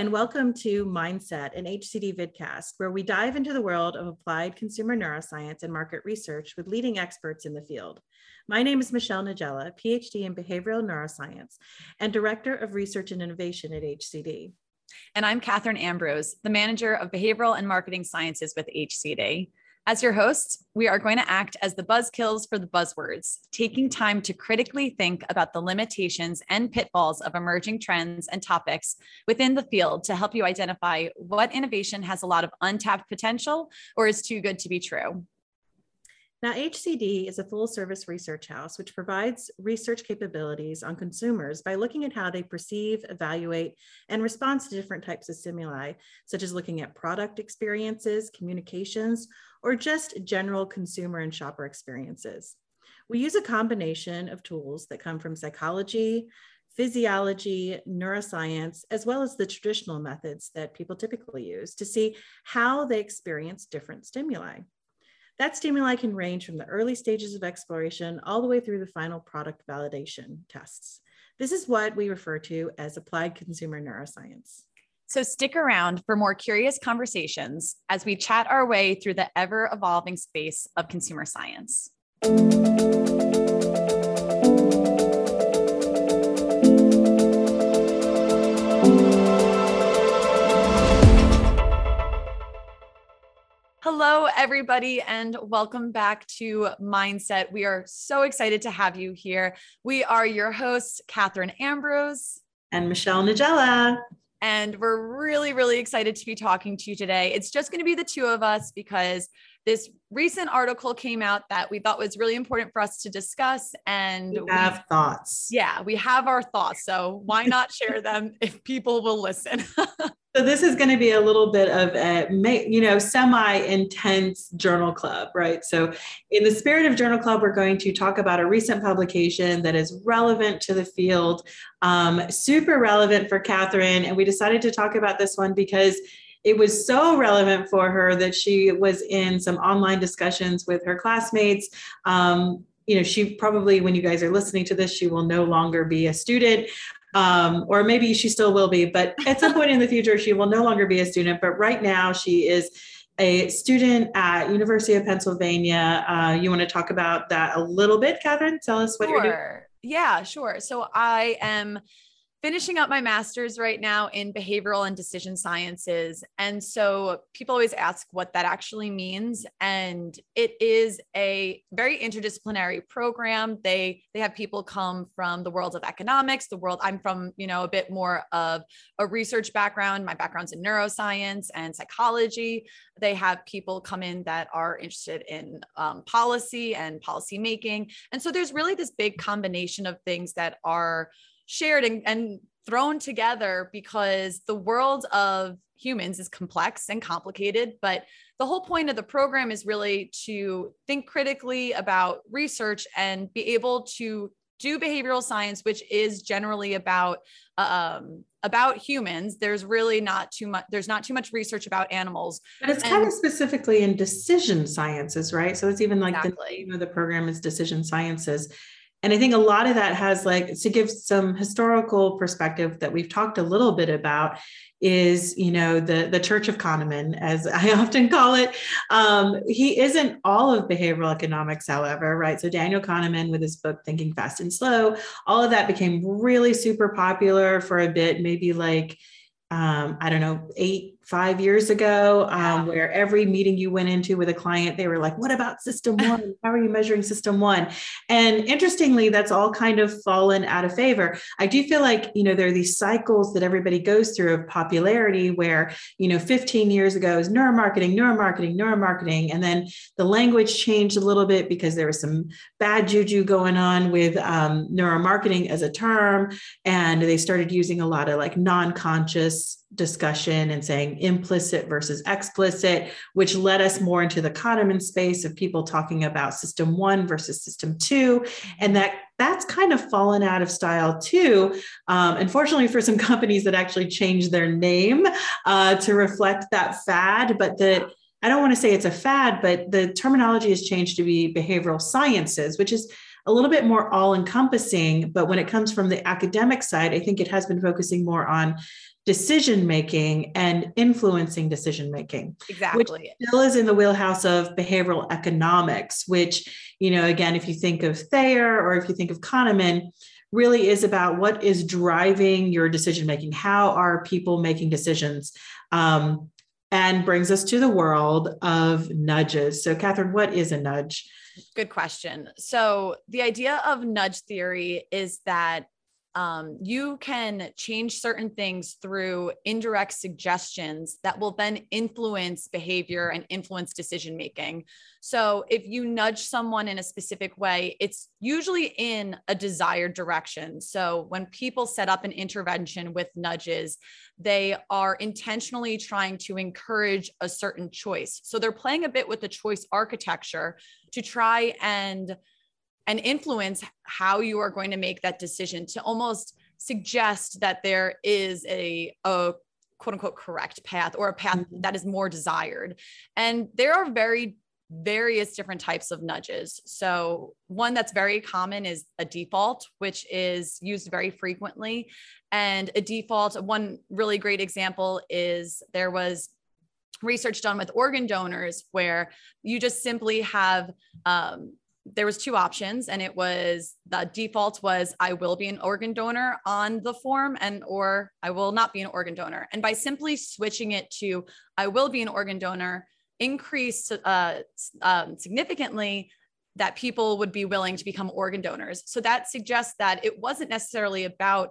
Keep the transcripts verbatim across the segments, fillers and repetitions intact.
and welcome to Mindset, an H C D vidcast, where we dive into the world of applied consumer neuroscience and market research with leading experts in the field. My name is Michelle Nagella, P H D in behavioral neuroscience and Director of Research and Innovation at H C D. And I'm Catherine Ambrose, the Manager of Behavioral and Marketing Sciences with H C D. As your hosts, we are going to act as the buzzkills for the buzzwords, taking time to critically think about the limitations and pitfalls of emerging trends and topics within the field to help you identify what innovation has a lot of untapped potential or is too good to be true. Now, H C D is a full-service research house which provides research capabilities on consumers by looking at how they perceive, evaluate, and respond to different types of stimuli, such as looking at product experiences, communications, or just general consumer and shopper experiences. We use a combination of tools that come from psychology, physiology, neuroscience, as well as the traditional methods that people typically use to see how they experience different stimuli. That stimuli can range from the early stages of exploration all the way through the final product validation tests. This is what we refer to as applied consumer neuroscience. So stick around for more curious conversations as we chat our way through the ever-evolving space of consumer science. Hello, everybody, and welcome back to Mindset. We are so excited to have you here. We are your hosts, Catherine Ambrose and Michelle Nagella. And we're really, really excited to be talking to you today. It's just going to be the two of us because this recent article came out that we thought was really important for us to discuss. And we have we, thoughts. Yeah, we have our thoughts. So why not share them if people will listen? So this is going to be a little bit of a, you know, semi-intense journal club, right? So in the spirit of journal club, we're going to talk about a recent publication that is relevant to the field, um, super relevant for Catherine. And we decided to talk about this one because it was so relevant for her that she was in some online discussions with her classmates. Um, you know, she probably, when you guys are listening to this, she will no longer be a student. Um, or maybe she still will be, but at some point in the future, she will no longer be a student. But right now she is a student at University of Pennsylvania. Uh, you want to talk about that a little bit, Catherine? Tell us what sure. you're doing. Yeah, sure. So I am finishing up my master's right now in behavioral and decision sciences. And so people always ask what that actually means. And it is a very interdisciplinary program. They, they have people come from the world of economics, the world, I'm from, you know, a bit more of a research background. My background's in neuroscience and psychology. They have people come in that are interested in um, policy and policy making. And so there's really this big combination of things that are shared and, and thrown together because the world of humans is complex and complicated, but the whole point of the program is really to think critically about research and be able to do behavioral science, which is generally about um, about humans. There's really not too much, there's not too much research about animals. But it's and, kind of specifically in decision sciences, right? So it's even like exactly. the name of the program is decision sciences. And I think a lot of that has, like, to give some historical perspective that we've talked a little bit about is, you know, the, the Church of Kahneman, as I often call it. Um, he isn't all of behavioral economics, however, right? So Daniel Kahneman with his book, Thinking Fast and Slow, all of that became really super popular for a bit, maybe like, um, I don't know, eight, five years ago, um, where every meeting you went into with a client, they were like, what about system one? How are you measuring system one? And interestingly, that's all kind of fallen out of favor. I do feel like, you know, there are these cycles that everybody goes through of popularity where, you know, fifteen years ago is neuromarketing, neuromarketing, neuromarketing. And then the language changed a little bit because there was some bad juju going on with um, neuromarketing as a term. And they started using a lot of like non-conscious discussion and saying implicit versus explicit, which led us more into the Kahneman space of people talking about system one versus system two. And that that's kind of fallen out of style too. Um, unfortunately for some companies that actually changed their name uh, to reflect that fad, but the I don't want to say it's a fad, but the terminology has changed to be behavioral sciences, which is a little bit more all encompassing. But when it comes from the academic side, I think it has been focusing more on decision making and influencing decision making, exactly, which still is in the wheelhouse of behavioral economics, which, you know, again, if you think of Thayer or if you think of Kahneman, really is about what is driving your decision making. How are people making decisions? Um, and brings us to the world of nudges. So, Catherine, what is a nudge? Good question. So, the idea of nudge theory is that Um, you can change certain things through indirect suggestions that will then influence behavior and influence decision making. So if you nudge someone in a specific way, it's usually in a desired direction. So when people set up an intervention with nudges, they are intentionally trying to encourage a certain choice. So they're playing a bit with the choice architecture to try and and influence how you are going to make that decision, to almost suggest that there is a, a quote unquote correct path, or a path mm-hmm. that is more desired. And there are very various different types of nudges. So one that's very common is a default, which is used very frequently. And a default, one really great example is there was research done with organ donors where you just simply have, um, there was two options, and it was the default was I will be an organ donor on the form, and or I will not be an organ donor. And by simply switching it to I will be an organ donor, increased uh, um, significantly that people would be willing to become organ donors. So that suggests that it wasn't necessarily about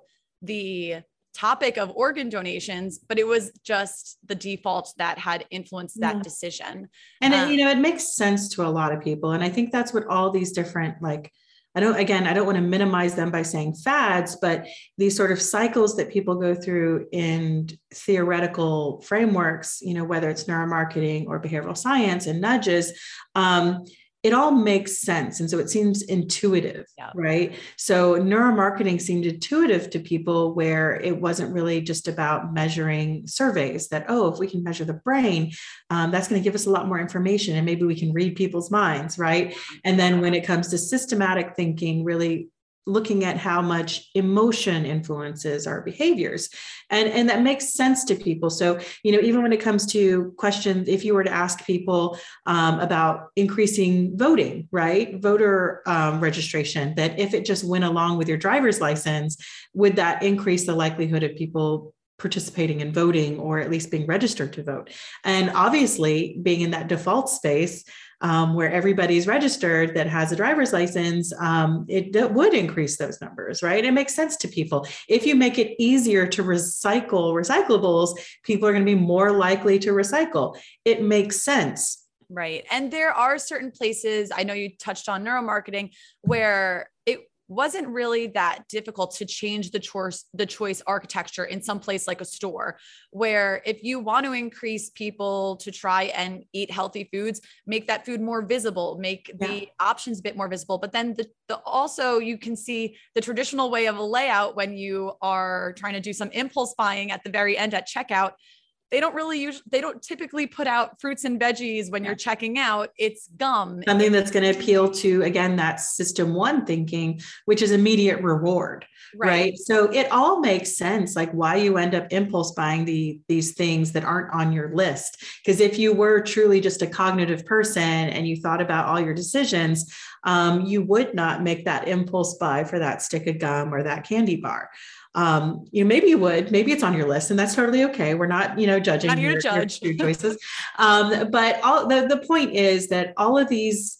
the topic of organ donations, but it was just the default that had influenced that yeah. decision. And um, it, you know, it makes sense to a lot of people. And I think that's what all these different, like, I don't, again, I don't want to minimize them by saying fads, but these sort of cycles that people go through in theoretical frameworks, you know, whether it's neuromarketing or behavioral science and nudges, um, it all makes sense. And so it seems intuitive, yeah. right? So neuromarketing seemed intuitive to people, where it wasn't really just about measuring surveys that, oh, if we can measure the brain, um, that's going to give us a lot more information, and maybe we can read people's minds, right? And then when it comes to systematic thinking, really looking at how much emotion influences our behaviors. And, and that makes sense to people. So, you know, even when it comes to questions, if you were to ask people um, about increasing voting, right? Voter um, registration, that if it just went along with your driver's license, would that increase the likelihood of people participating in voting, or at least being registered to vote? And obviously, being in that default space, Um, where everybody's registered that has a driver's license, um, it, it would increase those numbers, right? It makes sense to people. If you make it easier to recycle recyclables, people are going to be more likely to recycle. It makes sense. Right. And there are certain places, I know you touched on neuromarketing, where it wasn't really that difficult to change the choice, the choice architecture in some place like a store, where if you want to increase people to try and eat healthy foods, make that food more visible, make yeah. the options a bit more visible. But then the, the also you can see the traditional way of a layout when you are trying to do some impulse buying at the very end at checkout. They don't really use, they don't typically put out fruits and veggies when yeah. you're checking out. It's gum. Something that's going to appeal to, again, that system one thinking, which is immediate reward, right? right? So it all makes sense, like why you end up impulse buying the, these things that aren't on your list. Because if you were truly just a cognitive person and you thought about all your decisions, um, you would not make that impulse buy for that stick of gum or that candy bar. Um, you know, maybe you would, maybe it's on your list, and that's totally okay. We're not, you know, judging not here to judge your, your choices. Um, but all the, the point is that all of these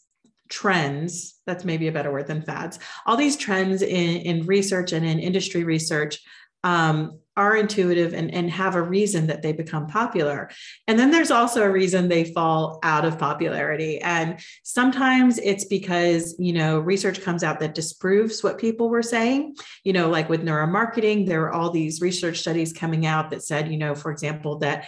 trends, that's maybe a better word than fads, all these trends in, in research and in industry research, um, are intuitive and, and have a reason that they become popular. And then there's also a reason they fall out of popularity. And sometimes it's because, you know, research comes out that disproves what people were saying, you know, like with neuromarketing, there are all these research studies coming out that said, you know, for example, that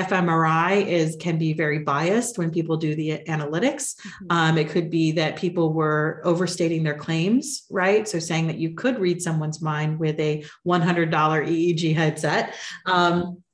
fMRI is, can be very biased when people do the analytics. Mm-hmm. Um, it could be that people were overstating their claims, right? So saying that you could read someone's mind with a one hundred dollars E E G headset. Um,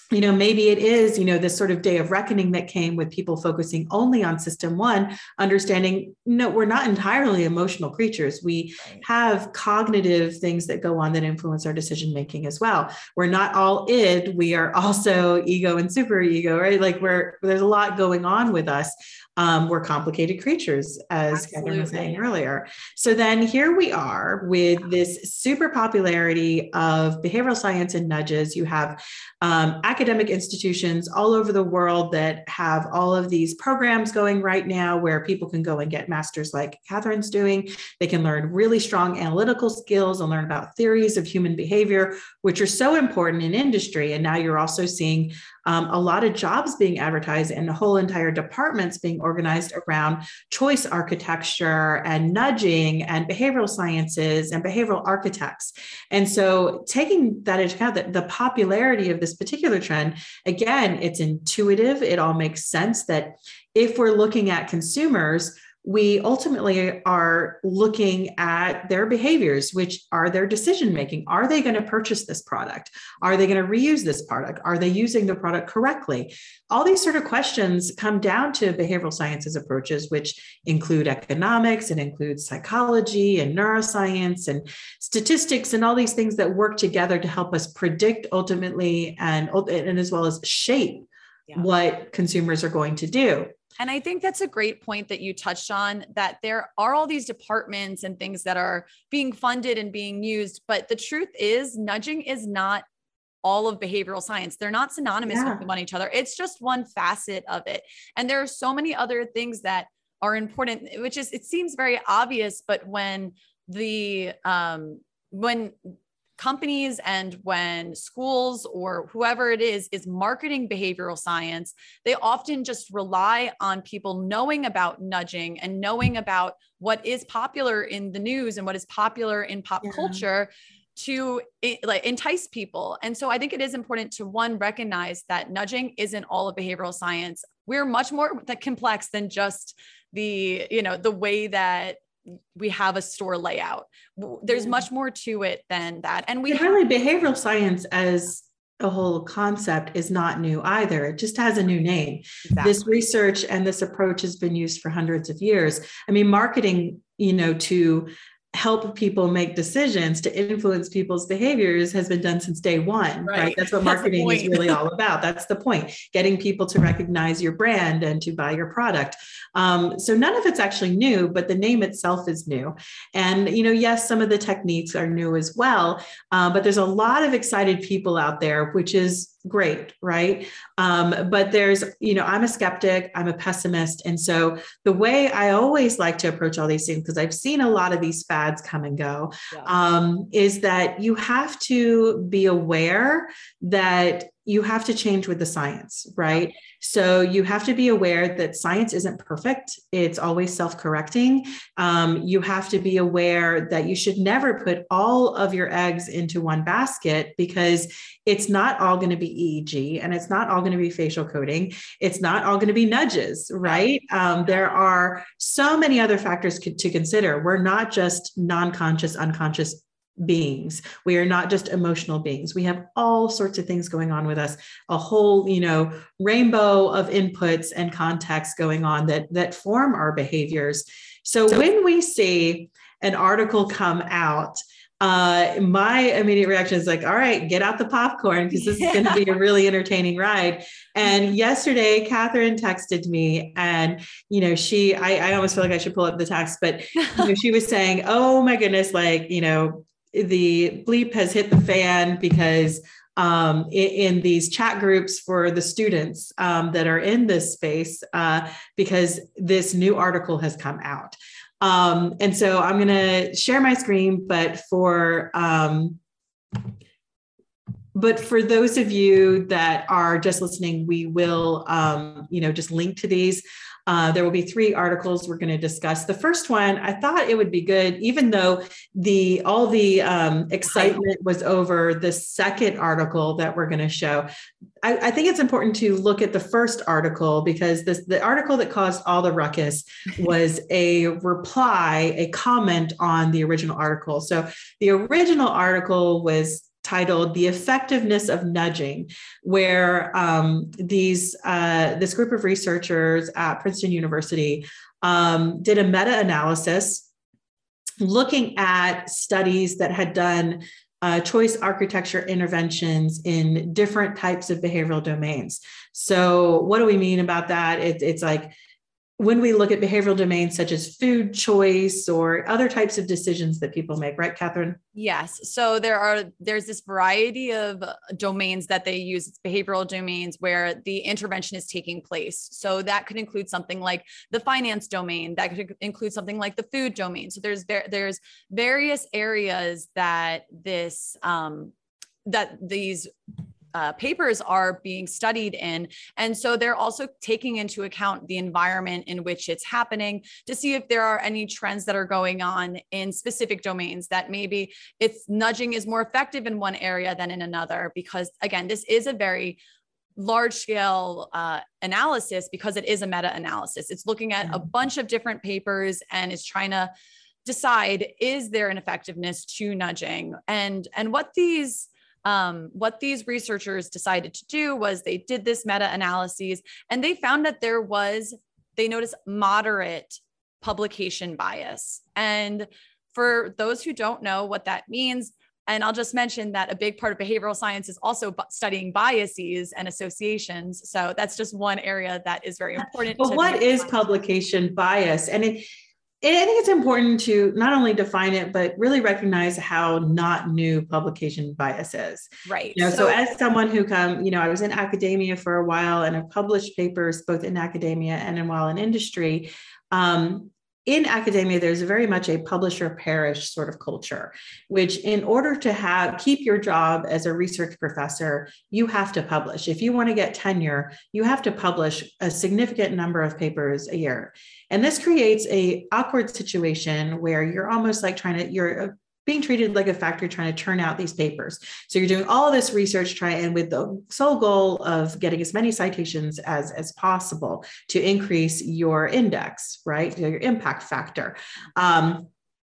you know, maybe it is, you know, this sort of day of reckoning that came with people focusing only on system one, understanding, no, we're not entirely emotional creatures. We right. have cognitive things that go on that influence our decision making as well. We're not all id, we are also ego and super ego, right? Like we're, there's a lot going on with us. Um, we're complicated creatures, as Absolutely. Catherine was saying earlier. So then here we are with this super popularity of behavioral science and nudges. You have um, academic institutions all over the world that have all of these programs going right now where people can go and get masters like Catherine's doing. They can learn really strong analytical skills and learn about theories of human behavior, which are so important in industry. And now you're also seeing Um, a lot of jobs being advertised and whole entire departments being organized around choice architecture and nudging and behavioral sciences and behavioral architects. And so taking that into account, that the popularity of this particular trend, again, it's intuitive. It all makes sense that if we're looking at consumers, we ultimately are looking at their behaviors, which are their decision making. Are they going to purchase this product? Are they going to reuse this product? Are they using the product correctly? All these sort of questions come down to behavioral sciences approaches, which include economics and include psychology and neuroscience and statistics and all these things that work together to help us predict ultimately and, and as well as shape yeah. what consumers are going to do. And I think that's a great point that you touched on, that there are all these departments and things that are being funded and being used. But the truth is, nudging is not all of behavioral science. They're not synonymous yeah. with one each other. It's just one facet of it. And there are so many other things that are important, which is, it seems very obvious, but when the, um, when companies and when schools or whoever it is, is marketing behavioral science, they often just rely on people knowing about nudging and knowing about what is popular in the news and what is popular in pop yeah. culture to like entice people. And so I think it is important to, one, recognize that nudging isn't all of behavioral science. We're much more complex than just the, you know, the way that we have a store layout. There's yeah. much more to it than that. And we but really have- behavioral science as a whole concept is not new either. It just has a new name. Exactly. This research and this approach has been used for hundreds of years. I mean, marketing, you know, to help people make decisions, to influence people's behaviors has been done since day one, right? right? That's what That's marketing is really all about. That's the point, getting people to recognize your brand and to buy your product. Um, so none of it's actually new, but the name itself is new. And, you know, yes, some of the techniques are new as well, uh, but there's a lot of excited people out there, which is great, right? Um, but there's, you know, I'm a skeptic, I'm a pessimist. And so the way I always like to approach all these things, because I've seen a lot of these fads come and go, yeah. um, is that you have to be aware that you have to change with the science, right? So you have to be aware that science isn't perfect. It's always self-correcting. Um, you have to be aware that you should never put all of your eggs into one basket, because it's not all going to be E E G and it's not all going to be facial coding. It's not all going to be nudges, right? Um, there are so many other factors to consider. We're not just non-conscious, unconscious beings. We are not just emotional beings. We have all sorts of things going on with us, a whole, you know, rainbow of inputs and contexts going on that, that form our behaviors. So when we see an article come out, uh, my immediate reaction is like, all right, get out the popcorn, because this is going to be a really entertaining ride. And yesterday, Catherine texted me, and, you know, she, I, I almost feel like I should pull up the text, but you know, she was saying, oh my goodness, like, you know, the bleep has hit the fan, because um, in, in these chat groups for the students um, that are in this space, uh, because this new article has come out. Um, and so I'm going to share my screen, but for, um, but for those of you that are just listening, we will, um, you know, just link to these. Uh, there will be three articles we're going to discuss. The first one, I thought it would be good, even though the all the um, excitement was over the second article that we're going to show. I, I think it's important to look at the first article, because this the article that caused all the ruckus was a reply, a comment on the original article. So the original article was titled "The Effectiveness of Nudging," where um, these uh, this group of researchers at Princeton University um, did a meta-analysis looking at studies that had done uh, choice architecture interventions in different types of behavioral domains. So what do we mean about that? It, it's like when we look at behavioral domains such as food choice or other types of decisions that people make, right, Catherine? Yes. So there are, there's this variety of domains that they use. It's behavioral domains where the intervention is taking place. So that could include something like the finance domain, that could include something like the food domain. So there's, there's various areas that this, um, that these Uh, papers are being studied in. And so they're also taking into account the environment in which it's happening to see if there are any trends that are going on in specific domains, that maybe it's nudging is more effective in one area than in another. Because again, this is a very large scale uh, analysis because it is a meta-analysis. It's looking at a bunch of different papers and is trying to decide, is there an effectiveness to nudging? And, and what these Um, what these researchers decided to do was they did this meta-analyses and they found that there was, they noticed moderate publication bias. And for those who don't know what that means, and I'll just mention that a big part of behavioral science is also studying biases and associations. So that's just one area that is very important. But what is publication bias? And it, I think it's important to not only define it, but really recognize how not new publication bias is. Right. You know, so, so as someone who come, you know, I was in academia for a while and I've published papers both in academia and in while in industry. Um, in academia, there's very much a publisher perish sort of culture, which in order to have keep your job as a research professor, you have to publish. If you want to get tenure, you have to publish a significant number of papers a year. And this creates a awkward situation where you're almost like trying to, you're being treated like a factory trying to churn out these papers. So you're doing all this research trying and with the sole goal of getting as many citations as, as possible to increase your index, right? Your impact factor. Um,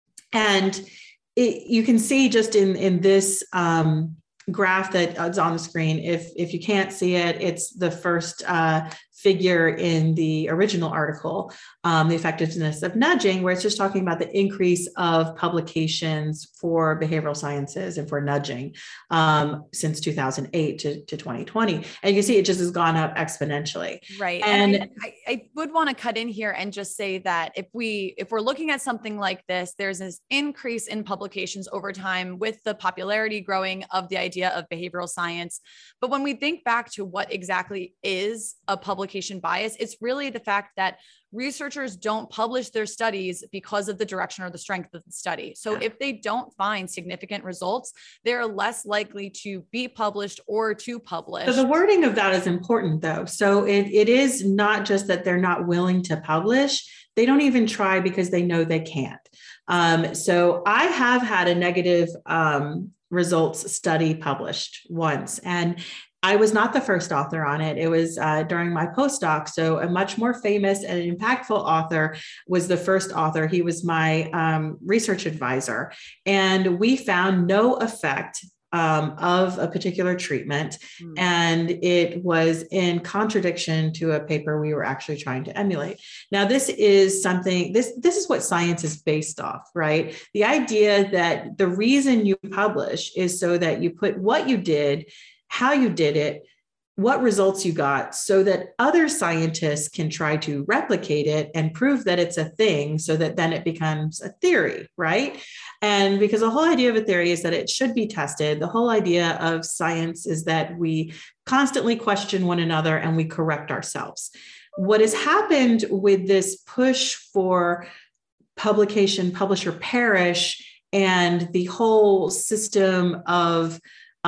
and it, you can see just in, in this um, graph that is on the screen, if, if you can't see it, it's the first uh, figure in the original article, um, the effectiveness of nudging, where it's just talking about the increase of publications for behavioral sciences and for nudging um, since two thousand eight to, to twenty twenty. And you can see it just has gone up exponentially. Right. And, and I, I would want to cut in here and just say that if we, if we're looking at something like this, there's this increase in publications over time with the popularity growing of the idea of behavioral science. But when we think back to what exactly is a publication bias, it's really the fact that researchers don't publish their studies because of the direction or the strength of the study. So if they don't find significant results, they're less likely to be published or to publish. So the wording of that is important though. So it, it is not just that they're not willing to publish, they don't even try because they know they can't. Um, so I have had a negative um, results study published once, and I was not the first author on it. It was uh, during my postdoc. So a much more famous and impactful author was the first author. He was my um, research advisor. And we found no effect um, of a particular treatment. Mm. And it was in contradiction to a paper we were actually trying to emulate. Now, this is something, this, this is what science is based off, right? The idea that the reason you publish is so that you put what you did, how you did it, what results you got, so that other scientists can try to replicate it and prove that it's a thing, so that then it becomes a theory, right? And because the whole idea of a theory is that it should be tested. The whole idea of science is that we constantly question one another and we correct ourselves. What has happened with this push for publication, publisher perish, and the whole system of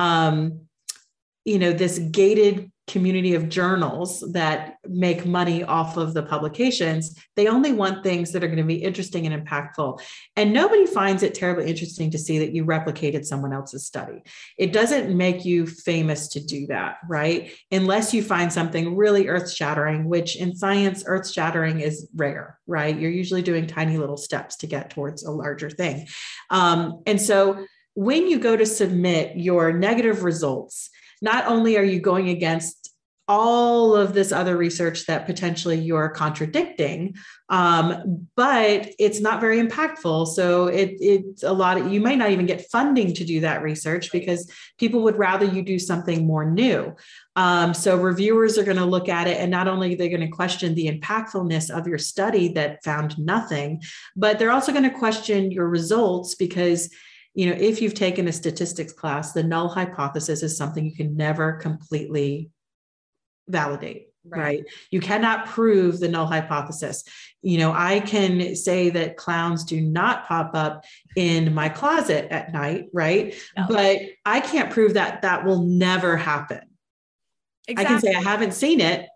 um, you know, this gated community of journals that make money off of the publications, they only want things that are going to be interesting and impactful. And nobody finds it terribly interesting to see that you replicated someone else's study. It doesn't make you famous to do that, right? Unless you find something really earth-shattering, which in science, earth-shattering is rare, right? You're usually doing tiny little steps to get towards a larger thing. Um, and so when you go to submit your negative results, not only are you going against all of this other research that potentially you're contradicting, um, but it's not very impactful. So it, it's a lot of, you might not even get funding to do that research because people would rather you do something more new. Um, so reviewers are going to look at it, and not only are they going to question the impactfulness of your study that found nothing, but they're also going to question your results because, you know, if you've taken a statistics class, the null hypothesis is something you can never completely validate, right. right? You cannot prove the null hypothesis. You know, I can say that clowns do not pop up in my closet at night, right? No. But I can't prove that that will never happen. Exactly. I can say I haven't seen it,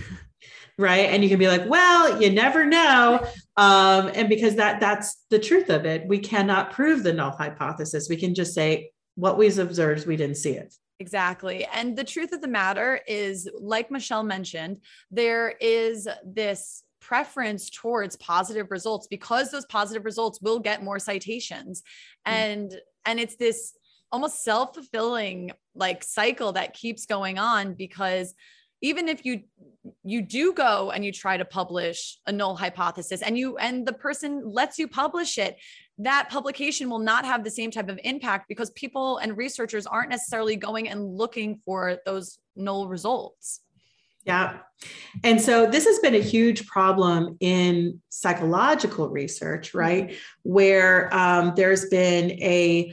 right? And you can be like, well, you never know. Um, and because that that's the truth of it, we cannot prove the null hypothesis. We can just say what we've observed, we didn't see it. Exactly. And the truth of the matter is, like Michelle mentioned, there is this preference towards positive results because those positive results will get more citations. And, mm. and it's this almost self-fulfilling like cycle that keeps going on, because even if you, you do go and you try to publish a null hypothesis and you, and the person lets you publish it, that publication will not have the same type of impact because people and researchers aren't necessarily going and looking for those null results. Yeah. And so this has been a huge problem in psychological research, right? Mm-hmm. Where um, there's been a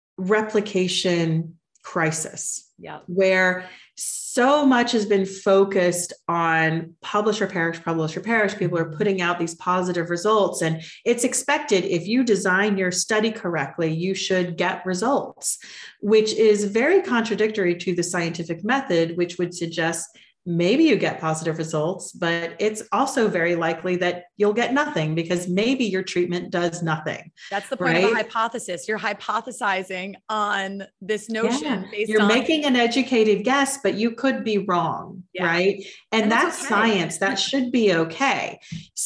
replication crisis. Yeah. Where so much has been focused on publish or perish, publish or perish. People are putting out these positive results, and it's expected if you design your study correctly, you should get results, which is very contradictory to the scientific method, which would suggest maybe you get positive results, but it's also very likely that you'll get nothing because maybe your treatment does nothing. That's the point right? of a hypothesis. You're hypothesizing on this notion. Yeah. Based You're on- making an educated guess, but you could be wrong, yeah. right? And, and that's, that's okay. science. That should be okay.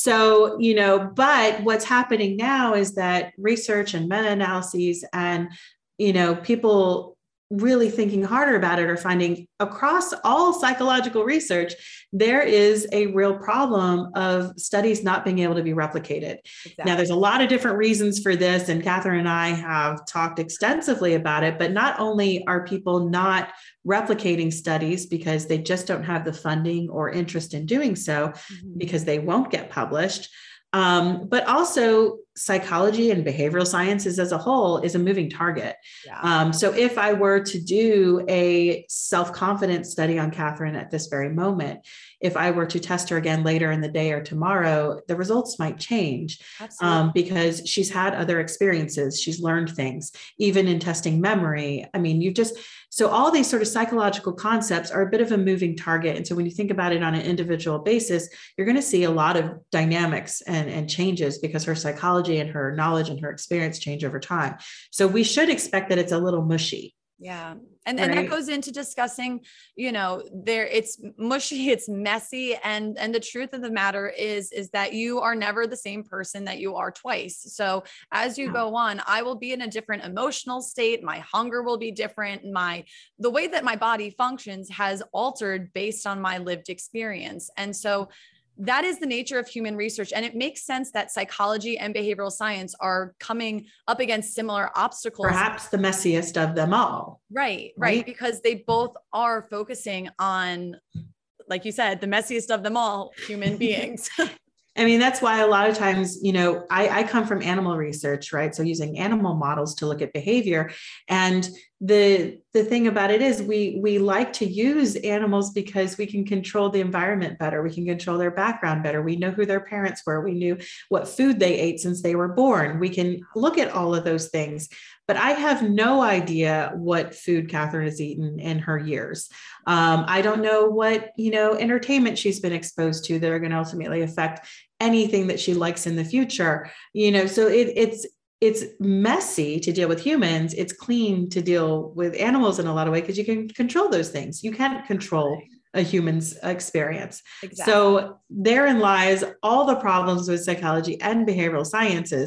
So, you know, but what's happening now is that research and meta-analyses and, you know, people really thinking harder about it are finding across all psychological research, there is a real problem of studies not being able to be replicated. Exactly. Now, there's a lot of different reasons for this, and Catherine and I have talked extensively about it, but not only are people not replicating studies because they just don't have the funding or interest in doing so, mm-hmm. because they won't get published, Um, but also psychology and behavioral sciences as a whole is a moving target. Yeah. Um, so if I were to do a self-confidence study on Catherine at this very moment, if I were to test her again later in the day or tomorrow, the results might change um, because she's had other experiences. She's learned things, even in testing memory. I mean, you just, so all these sort of psychological concepts are a bit of a moving target. And so when you think about it on an individual basis, you're going to see a lot of dynamics and, and changes because her psychology and her knowledge and her experience change over time. So we should expect that it's a little mushy. Yeah. And, right. and that goes into discussing, you know, there it's mushy, it's messy. And, and the truth of the matter is, is that you are never the same person that you are twice. So as you yeah. go on, I will be in a different emotional state. My hunger will be different. My, the way that my body functions has altered based on my lived experience. And so that is the nature of human research. And it makes sense that psychology and behavioral science are coming up against similar obstacles. Perhaps the messiest of them all. Right, right. right. Because they both are focusing on, like you said, the messiest of them all, human beings. I mean, that's why a lot of times, you know, I, I come from animal research, right? So using animal models to look at behavior. And the, the thing about it is we, we like to use animals because we can control the environment better. We can control their background better. We know who their parents were. We knew what food they ate since they were born. We can look at all of those things. But I have no idea what food Catherine has eaten in her years. Um, I don't know what, you know, entertainment she's been exposed to that are going to ultimately affect anything that she likes in the future. You know, so it, it's, it's messy to deal with humans. It's clean to deal with animals in a lot of ways because you can control those things. You can't control a human's experience. Exactly. So therein lies all the problems with psychology and behavioral sciences.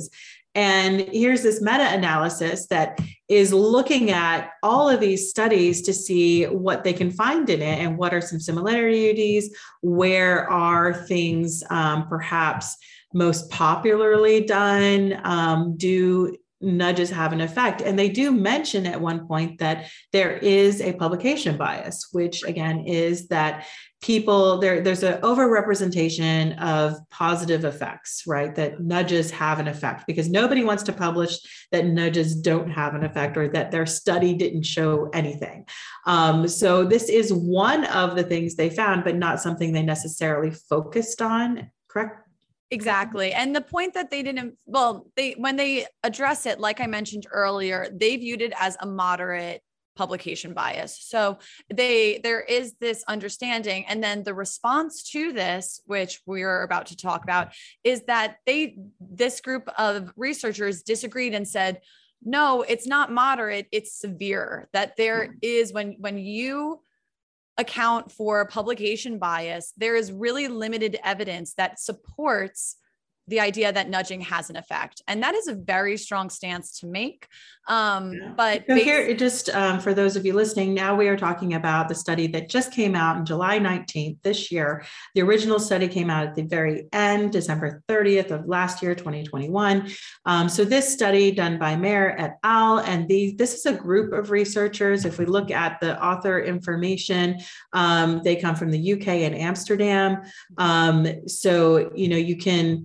And here's this meta-analysis that is looking at all of these studies to see what they can find in it and what are some similarities, where are things um, perhaps most popularly done, um, do nudges have an effect? And they do mention at one point that there is a publication bias, which again is that people there there's an overrepresentation of positive effects, right? That nudges have an effect, because nobody wants to publish that nudges don't have an effect or that their study didn't show anything. Um, so this is one of the things they found, but not something they necessarily focused on, correct? Exactly. And the point that they didn't, well, they, when they address it, like I mentioned earlier, they viewed it as a moderate publication bias. So they, there is this understanding. And then the response to this, which we're about to talk about, is that they, this group of researchers disagreed and said, no, it's not moderate, it's severe. That there is, when, when you account for publication bias, there is really limited evidence that supports the idea that nudging has an effect. And that is a very strong stance to make. Um, yeah. But so here, it just um, for those of you listening, now we are talking about the study that just came out on July nineteenth this year. The original study came out at the very end, December thirtieth of last year, twenty twenty-one. Um, so this study done by Mayer et al. And the, this is a group of researchers. If we look at the author information, um, they come from the U K and Amsterdam. Um, so, you know, you can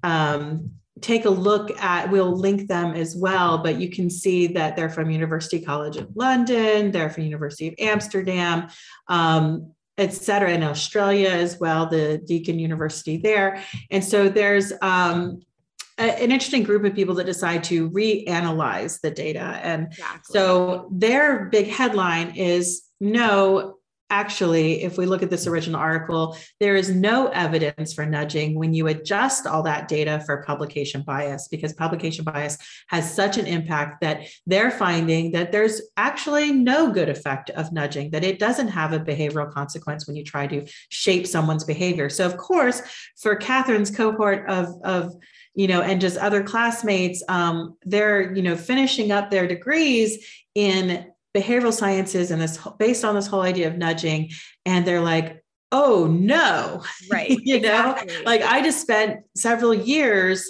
um, take a look at, we'll link them as well, but you can see that they're from University College of London, they're from University of Amsterdam, um, et cetera, in Australia as well, the Deakin University there. And so there's um, a, an interesting group of people that decide to reanalyze the data. And exactly. So their big headline is, no, actually, if we look at this original article, there is no evidence for nudging when you adjust all that data for publication bias, because publication bias has such an impact that they're finding that there's actually no good effect of nudging, that it doesn't have a behavioral consequence when you try to shape someone's behavior. So of course, for Catherine's cohort of, of you know, and just other classmates, um, they're, you know, finishing up their degrees in behavioral sciences and this based on this whole idea of nudging, and they're like, oh no, right? you exactly. know, like I just spent several years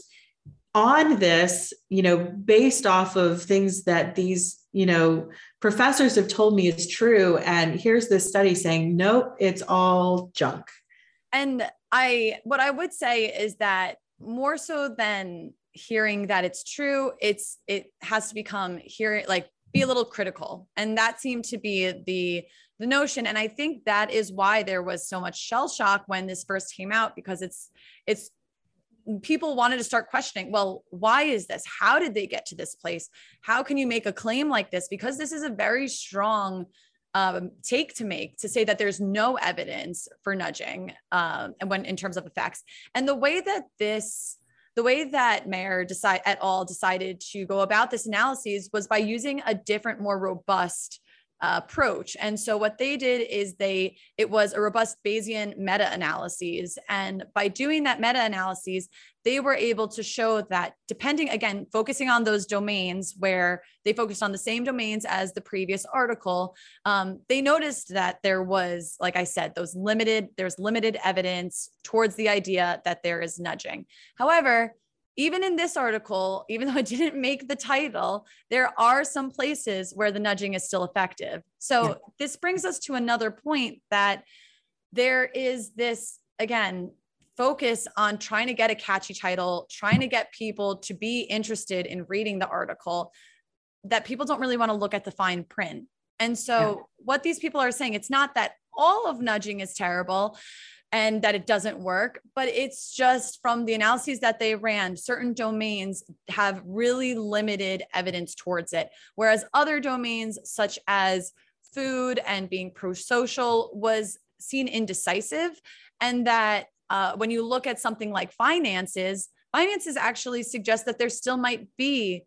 on this, you know, based off of things that these, you know, professors have told me is true, and here's this study saying, nope, it's all junk. And I, what I would say is that more so than hearing that it's true, it's, it has to become hearing, like, be a little critical. And that seemed to be the, the notion. And I think that is why there was so much shell shock when this first came out, because it's, it's, people wanted to start questioning, well, why is this? How did they get to this place? How can you make a claim like this? Because this is a very strong um, take to make, to say that there's no evidence for nudging um, and when in terms of effects. And the way that this The way that Mayer decide et al. Decided to go about this analysis was by using a different, more robust uh, approach. And so what they did is they, it was a robust Bayesian meta-analyses. And by doing that meta-analyses, they were able to show that depending, again, focusing on those domains where they focused on the same domains as the previous article, um, they noticed that there was, like I said, those limited, there's limited evidence towards the idea that there is nudging. However, even in this article, even though it didn't make the title, there are some places where the nudging is still effective. So yeah. This brings us to another point, that there is this, again, focus on trying to get a catchy title, trying to get people to be interested in reading the article, that people don't really want to look at the fine print. And so yeah. What these people are saying, it's not that all of nudging is terrible and that it doesn't work, but it's just from the analyses that they ran, certain domains have really limited evidence towards it. Whereas other domains such as food and being pro-social was seen indecisive. And that uh, when you look at something like finances, finances actually suggest that there still might be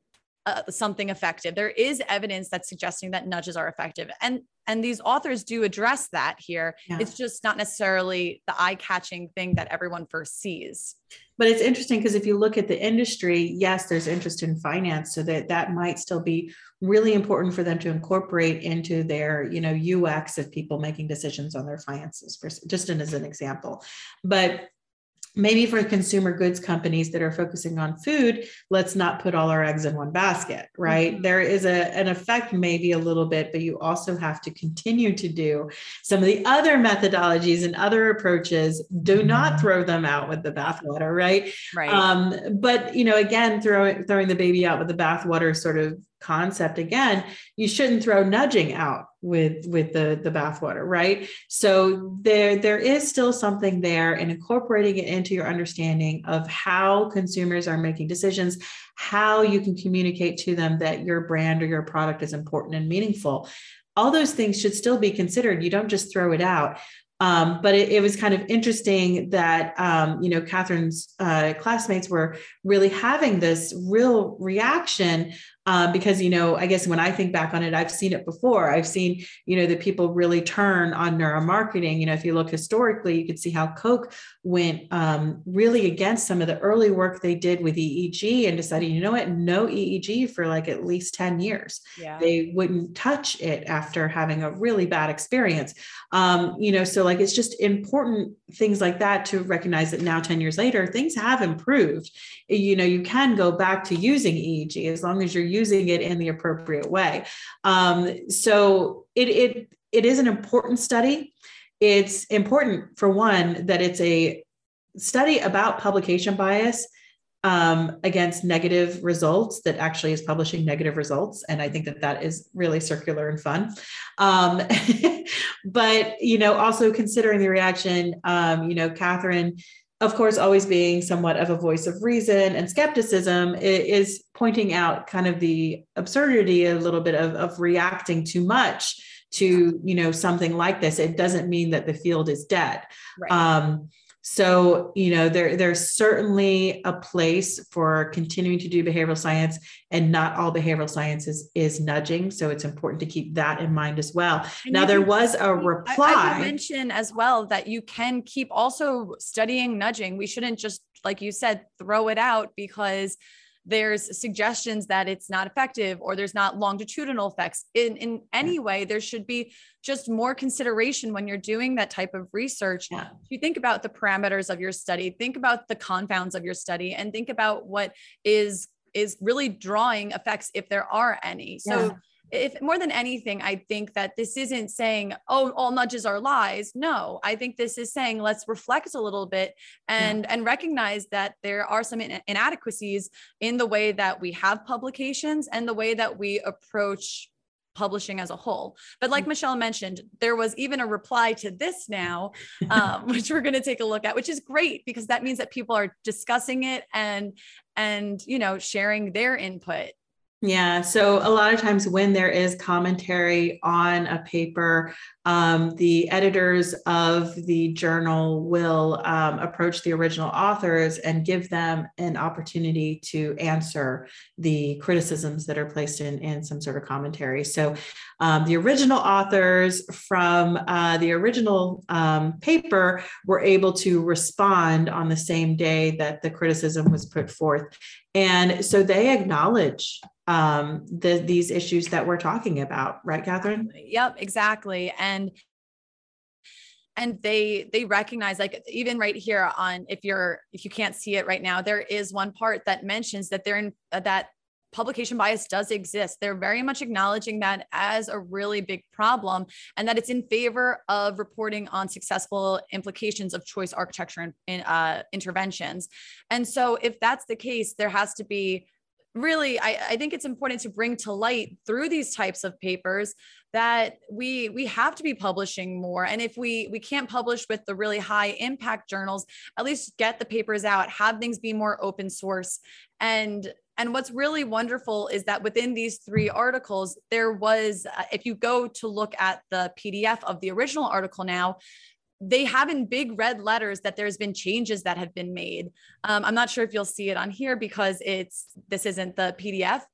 uh, something effective. There is evidence that's suggesting that nudges are effective. And, and these authors do address that here. Yeah. It's just not necessarily the eye-catching thing that everyone first sees. But it's interesting because if you look at the industry, yes, there's interest in finance, so that that might still be really important for them to incorporate into their, you know, U X of people making decisions on their finances, just as an example. But maybe for consumer goods companies that are focusing on food, let's not put all our eggs in one basket, right? Mm-hmm. There is a, an effect maybe a little bit, but you also have to continue to do some of the other methodologies and other approaches. Do not throw them out with the bathwater, right? Right. Um, but, you know, again, throwing, throwing the baby out with the bathwater sort of concept again, you shouldn't throw nudging out with with the the bathwater, right? So there there is still something there, and incorporating it into your understanding of how consumers are making decisions, how you can communicate to them that your brand or your product is important and meaningful. All those things should still be considered. You don't just throw it out. Um, but it, it was kind of interesting that, um, you know, Catherine's uh, classmates were really having this real reaction uh, because, you know, I guess when I think back on it, I've seen it before. I've seen, you know, that people really turn on neuromarketing. You know, if you look historically, you could see how Coke went um, really against some of the early work they did with E E G and decided, you know what, no E E G for like at least ten years. Yeah. They wouldn't touch it after having a really bad experience. Um, you know, so like, it's just important things like that to recognize that now ten years later, things have improved. You know, you can go back to using E E G as long as you're using it in the appropriate way. Um, so it, it, it is an important study. It's important, for one, that it's a study about publication bias um, against negative results that actually is publishing negative results. And I think that that is really circular and fun. Um, but, you know, also considering the reaction, um, you know, Catherine, of course, always being somewhat of a voice of reason and skepticism, is pointing out kind of the absurdity a little bit of, of reacting too much to, you know, something like this. It doesn't mean that the field is dead. Right. Um, So, you know, there, there's certainly a place for continuing to do behavioral science, and not all behavioral science is, is nudging. So it's important to keep that in mind as well. And now, there can, was a reply. I, I would mention as well that you can keep also studying nudging. We shouldn't just, like you said, throw it out because there's suggestions that it's not effective or there's not longitudinal effects. In, in any way, there should be just more consideration when you're doing that type of research. Yeah. You think about the parameters of your study, think about the confounds of your study, and think about what is, is really drawing effects if there are any. So yeah. If more than anything, I think that this isn't saying, oh, all nudges are lies. No, I think this is saying, let's reflect a little bit and, yeah. and recognize that there are some in- inadequacies in the way that we have publications and the way that we approach publishing as a whole. But like Michelle mentioned, there was even a reply to this now, um, which we're going to take a look at, which is great because that means that people are discussing it and, and, you know, sharing their input. Yeah. So a lot of times when there is commentary on a paper, um, the editors of the journal will um, approach the original authors and give them an opportunity to answer the criticisms that are placed in, in some sort of commentary. So um, the original authors from uh, the original um, paper were able to respond on the same day that the criticism was put forth. And so they acknowledge um, the, these issues that we're talking about, right, Catherine? Yep, exactly. And, and they, they recognize, like, even right here on, if you're, if you can't see it right now, there is one part that mentions that they're in, uh, that publication bias does exist. They're very much acknowledging that as a really big problem, and that it's in favor of reporting on successful implications of choice architecture and in, uh, interventions. And so if that's the case, there has to be really, I, I think it's important to bring to light through these types of papers that we we have to be publishing more. And if we we can't publish with the really high impact journals, at least get the papers out, have things be more open source. And And what's really wonderful is that within these three articles, there was, uh, if you go to look at the P D F of the original article now, they have in big red letters that there's been changes that have been made. Um, I'm not sure if you'll see it on here because it's, this isn't the P D F, but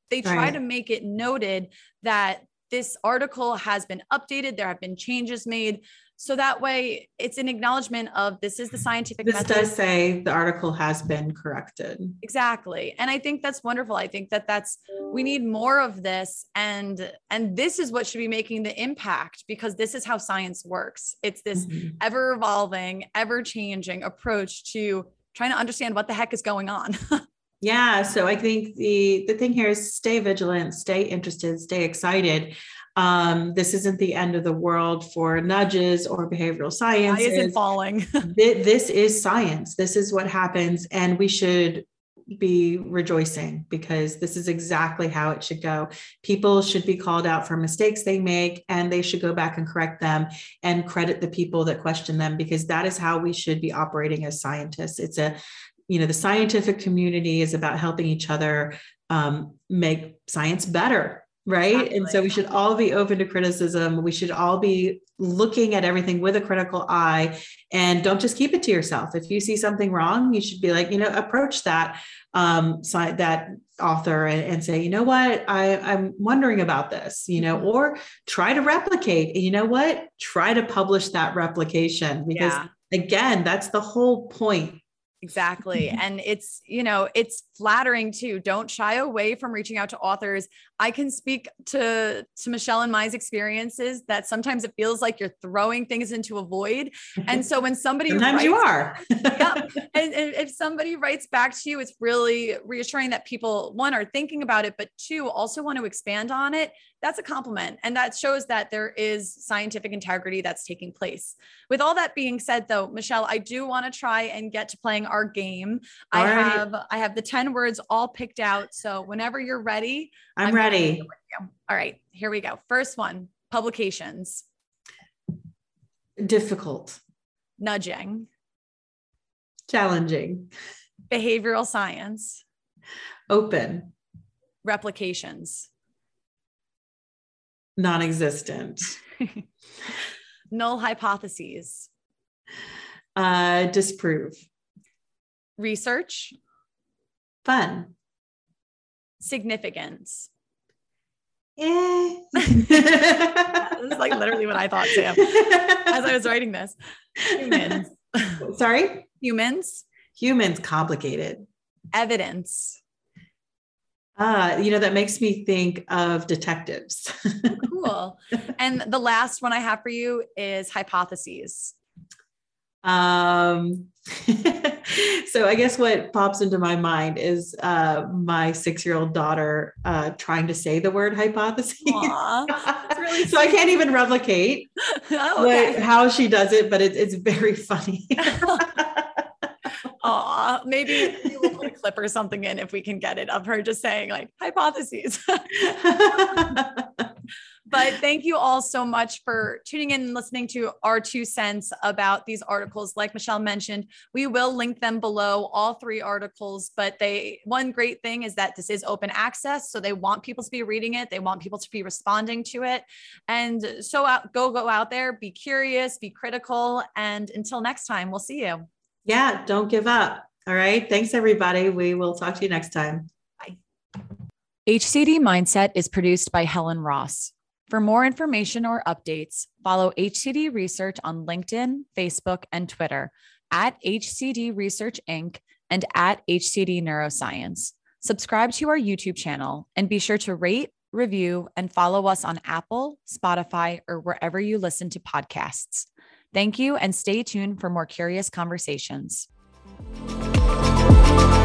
They try Right. to make it noted that this article has been updated. There have been changes made. So that way it's an acknowledgement of this is the scientific This method. does say the article has been corrected. Exactly. And I think that's wonderful. I think that that's, we need more of this. And, and this is what should be making the impact, because this is how science works. It's this Mhm. ever evolving, ever changing approach to trying to understand what the heck is going on. Yeah. So I think the, the thing here is stay vigilant, stay interested, stay excited. Um, this isn't the end of the world for nudges or behavioral science. Why isn't falling? This is science. This is what happens. And we should be rejoicing because this is exactly how it should go. People should be called out for mistakes they make, and they should go back and correct them and credit the people that question them, because that is how we should be operating as scientists. It's a, you know, the scientific community is about helping each other um, make science better. Right. Exactly. And so we should all be open to criticism. We should all be looking at everything with a critical eye, and don't just keep it to yourself. If you see something wrong, you should be like, you know, approach that, um, that author and, and say, you know what, I, I'm wondering about this, you know, or try to replicate, you know what, try to publish that replication, because yeah. again, that's the whole point. Exactly. And it's, you know, it's flattering too. Don't shy away from reaching out to authors. I can speak to, to Michelle and my experiences that sometimes it feels like you're throwing things into a void. And so when somebody sometimes writes, you are, yeah, and, and if somebody writes back to you, it's really reassuring that people, one, are thinking about it, but two, also want to expand on it. That's a compliment. And that shows that there is scientific integrity that's taking place. With all that being said though, Michelle, I do want to try and get to playing our game. All I right. have, I have the ten words all picked out. So whenever you're ready, I'm, I'm ready. All right, here we go. First one, publications. Difficult. Nudging. Challenging. Behavioral science. Open. Replications. Non-existent. Null hypotheses. Uh, disprove. Research. Fun. Significance. Eh. This is like literally what I thought too, as I was writing this. Humans. Sorry? Humans. Humans, complicated. Evidence. Uh, you know, that makes me think of detectives. Cool. And the last one I have for you is hypotheses. Um, so I guess what pops into my mind is uh, my six-year-old daughter uh, trying to say the word hypothesis. Aww, that's really so I can't even replicate oh, okay. what, how she does it, but it, it's very funny. Aw, maybe, maybe we'll put a clip or something in if we can get it of her just saying like hypotheses. But thank you all so much for tuning in and listening to our two cents about these articles. Like Michelle mentioned, we will link them below, all three articles, but they, one great thing is that this is open access. So they want people to be reading it. They want people to be responding to it. And so out, go, go out there, be curious, be critical. And until next time, we'll see you. Yeah, don't give up. All right. Thanks, everybody. We will talk to you next time. Bye. H C D Mindset is produced by Helen Ross. For more information or updates, follow H C D Research on LinkedIn, Facebook, and Twitter at H C D Research Incorporated and at H C D Neuroscience. Subscribe to our YouTube channel and be sure to rate, review, and follow us on Apple, Spotify, or wherever you listen to podcasts. Thank you, and stay tuned for more curious conversations.